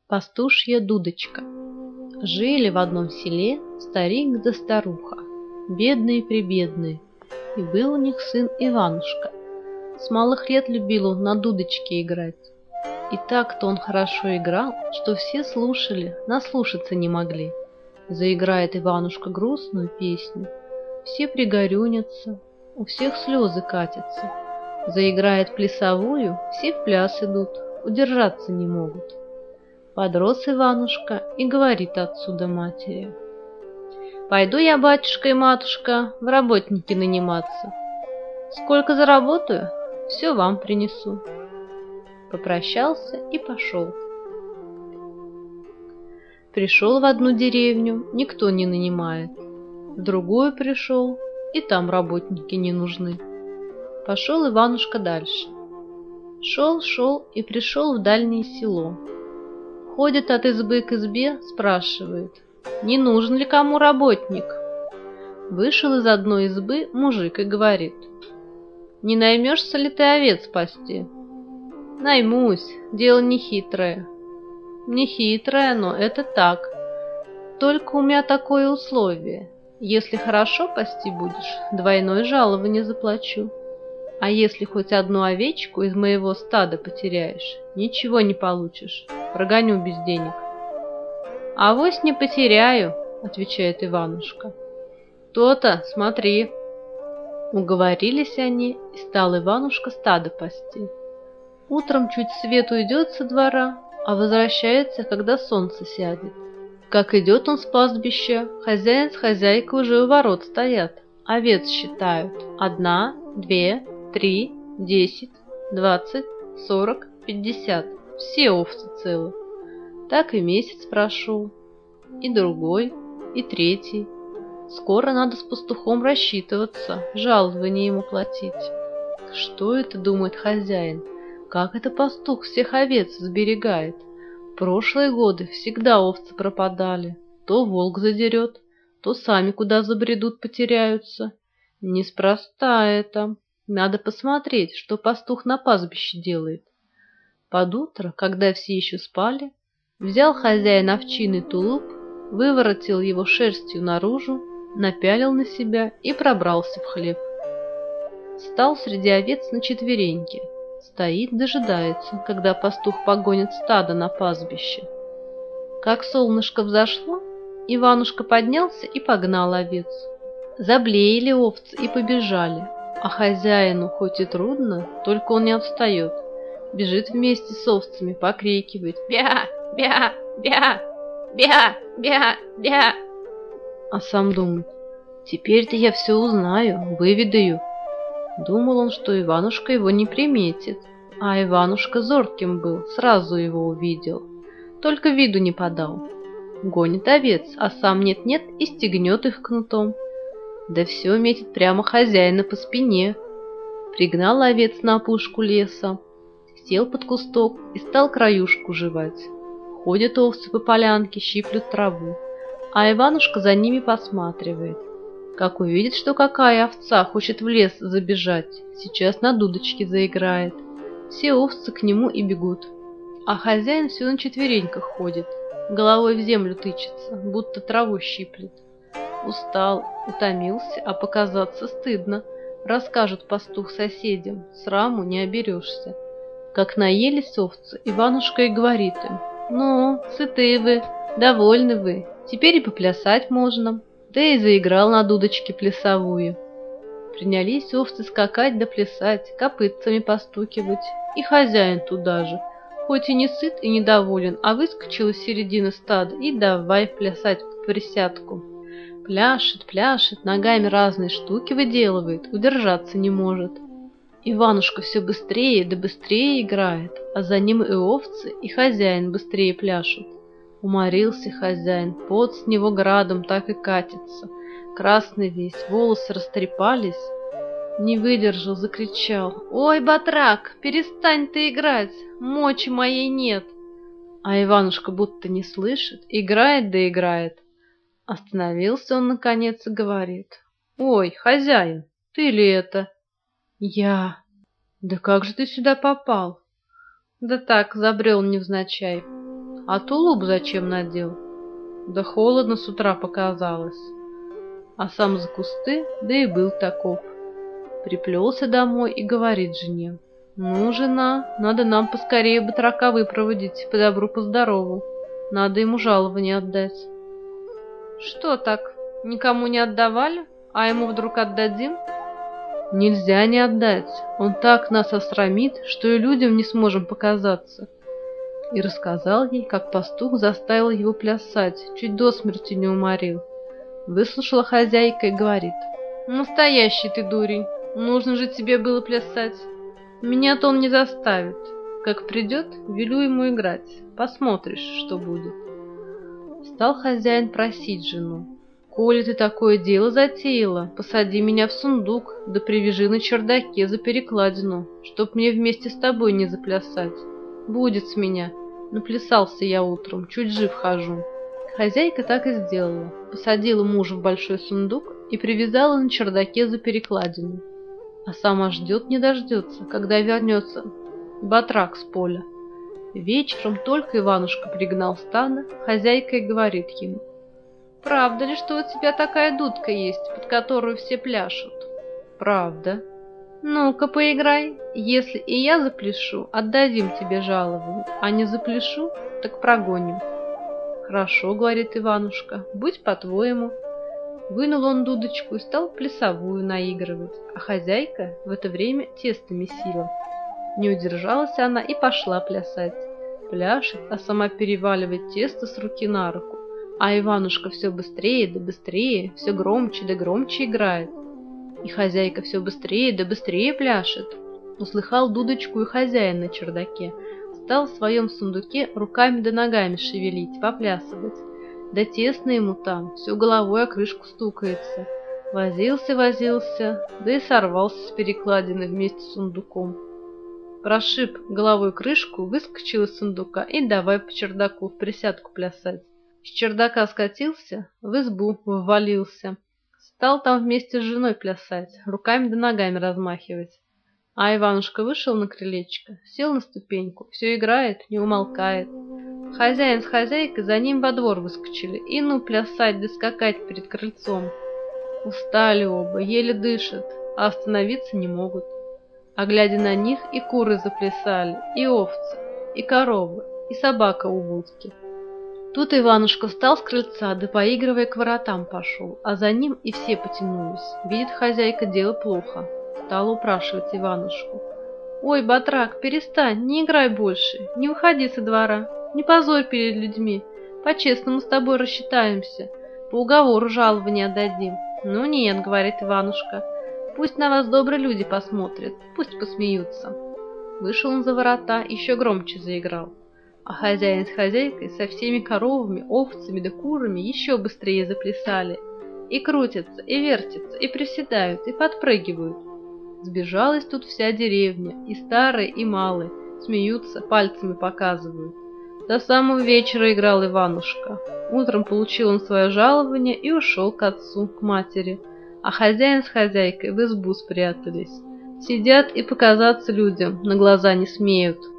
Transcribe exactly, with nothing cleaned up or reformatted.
Пастушья дудочка. Жили в одном селе старик да старуха, бедные-пребедные, и был у них сын Иванушка. С малых лет любил он на дудочке играть. И так-то он хорошо играл, что все слушали, наслушаться не могли. Заиграет Иванушка грустную песню, все пригорюнятся, у всех слезы катятся. Заиграет плясовую, все в пляс идут, удержаться не могут. Подрос Иванушка и говорит отцу да матери: «Пойду я, батюшка и матушка, в работники наниматься. Сколько заработаю, все вам принесу». Попрощался и пошел. Пришел в одну деревню, никто не нанимает. В другую пришел, и там работники не нужны. Пошел Иванушка дальше. Шел, шел и пришел в дальнее село. Ходит от избы к избе, спрашивает: «Не нужен ли кому работник?» Вышел из одной избы мужик и говорит: «Не наймешься ли ты овец пасти?» «Наймусь, дело не хитрое». «Не хитрое, но это так. Только у меня такое условие: если хорошо пасти будешь, двойное жалование заплачу. А если хоть одну овечку из моего стада потеряешь, ничего не получишь, прогоню без денег». «Авось не потеряю», — отвечает Иванушка. «То-то, смотри». Уговорились они, и стал Иванушка стадо пасти. Утром чуть свет уйдет со двора, а возвращается, когда солнце сядет. Как идет он с пастбища, хозяин с хозяйкой уже у ворот стоят, овец считают: одна, две, три, десять, двадцать, сорок, пятьдесят. Все овцы целы. Так и месяц прошел, и другой, и третий. Скоро надо с пастухом рассчитываться, жалование ему платить. Что это, думает хозяин, как это пастух всех овец сберегает? В прошлые годы всегда овцы пропадали. То волк задерет, то сами куда забредут, потеряются. Неспроста это. Надо посмотреть, что пастух на пастбище делает. Под утро, когда все еще спали, взял хозяин овчинный тулуп, выворотил его шерстью наружу, напялил на себя и пробрался в хлев. Стал среди овец на четвереньки, стоит, дожидается, когда пастух погонит стадо на пастбище. Как солнышко взошло, Иванушка поднялся и погнал овец. Заблеяли овцы и побежали, а хозяину хоть и трудно, только он не отстает. Бежит вместе с овцами, покрикивает: «Бя! Бя! Бя! Бя! Бя! Бя!» А сам думает: «Теперь-то я все узнаю, выведаю». Думал он, что Иванушка его не приметит, а Иванушка зорким был, сразу его увидел, только виду не подал. Гонит овец, а сам нет-нет и стегнет их кнутом. Да все метит прямо хозяина по спине. Пригнал овец на опушку леса, сел под кусток и стал краюшку жевать. Ходят овцы по полянке, щиплют траву, а Иванушка за ними посматривает. Как увидит, что какая овца хочет в лес забежать, сейчас на дудочке заиграет. Все овцы к нему и бегут, а хозяин все на четвереньках ходит, головой в землю тычется, будто траву щиплет. Устал, утомился, а показаться стыдно. Расскажет пастух соседям, сраму не оберешься. Как наелись овцы, Иванушка и говорит им: «Ну, сыты вы, довольны вы, теперь и поплясать можно». Да и заиграл на дудочке плясовую. Принялись овцы скакать да плясать, копытцами постукивать, и хозяин туда же, хоть и не сыт и недоволен, а выскочил из середины стада и давай плясать в присядку. Пляшет, пляшет, ногами разные штуки выделывает, удержаться не может. Иванушка все быстрее да быстрее играет, а за ним и овцы, и хозяин быстрее пляшут. Уморился хозяин, пот с него градом так и катится, красный весь, волосы растрепались. Не выдержал, закричал: «Ой, батрак, перестань ты играть, мочи моей нет!» А Иванушка будто не слышит, играет да играет. Остановился он наконец и говорит: «Ой, хозяин, ты ли это?» «Я». «Да как же ты сюда попал?» «Да так, забрел невзначай». А тулуп зачем надел? Да холодно с утра показалось. А сам за кусты, да и был таков. Приплелся домой и говорит жене: «Ну, жена, надо нам поскорее батрака выпроводить, по добру, по здорову. Надо ему жалование отдать». «Что так, никому не отдавали, а ему вдруг отдадим?» «Нельзя не отдать, он так нас осрамит, что и людям не сможем показаться». И рассказал ей, как пастух заставил его плясать, чуть до смерти не уморил. Выслушала хозяйка и говорит: «Настоящий ты дурень, нужно же тебе было плясать. Меня-то он не заставит. Как придет, велю ему играть, посмотришь, что будет». Стал хозяин просить жену: «Коли ты такое дело затеяла, посади меня в сундук, да привяжи на чердаке за перекладину, чтоб мне вместе с тобой не заплясать. Будет с меня. Наплясался я утром, чуть жив хожу». Хозяйка так и сделала. Посадила мужа в большой сундук и привязала на чердаке за перекладину. А сама ждет не дождется, когда вернется батрак с поля. Вечером только Иванушка пригнал стадо, хозяйка и говорит ему: «Правда ли, что у тебя такая дудка есть, под которую все пляшут?» «Правда». «Ну-ка, поиграй. Если и я запляшу, отдадим тебе жалование, а не запляшу, так прогоним». «Хорошо, — говорит Иванушка, — будь по-твоему». Вынул он дудочку и стал плясовую наигрывать, а хозяйка в это время тесто месила. Не удержалась она и пошла плясать. Пляшет, а сама переваливает тесто с руки на руку, а Иванушка все быстрее да быстрее, все громче да громче играет. И хозяйка все быстрее да быстрее пляшет. Услыхал дудочку и хозяин на чердаке. Стал в своем сундуке руками да ногами шевелить, поплясывать. Да тесно ему там, все головой о крышку стукается. Возился, возился, да и сорвался с перекладины вместе с сундуком. Прошиб головой крышку, выскочил из сундука и давай по чердаку в присядку плясать. С чердака скатился, в избу ввалился. Стал там вместе с женой плясать, руками да ногами размахивать. А Иванушка вышел на крылечко, сел на ступеньку, все играет, не умолкает. Хозяин с хозяйкой за ним во двор выскочили, и ну плясать да скакать перед крыльцом. Устали оба, еле дышат, а остановиться не могут. А глядя на них, и куры заплясали, и овцы, и коровы, и собака у будки. Тут Иванушка встал с крыльца, да поигрывая к воротам пошел, а за ним и все потянулись. Видит хозяйка, дело плохо. Стала упрашивать Иванушку: «Ой, батрак, перестань, не играй больше, не выходи со двора, не позорь перед людьми, по-честному с тобой рассчитаемся, по уговору жалование отдадим». «Ну нет, — говорит Иванушка, — пусть на вас добрые люди посмотрят, пусть посмеются». Вышел он за ворота, еще громче заиграл. А хозяин с хозяйкой со всеми коровами, овцами да курами еще быстрее заплясали. И крутятся, и вертятся, и приседают, и подпрыгивают. Сбежалась тут вся деревня, и старые, и малые, смеются, пальцами показывают. До самого вечера играл Иванушка. Утром получил он свое жалование и ушел к отцу, к матери. А хозяин с хозяйкой в избу спрятались. Сидят и показаться людям на глаза не смеют.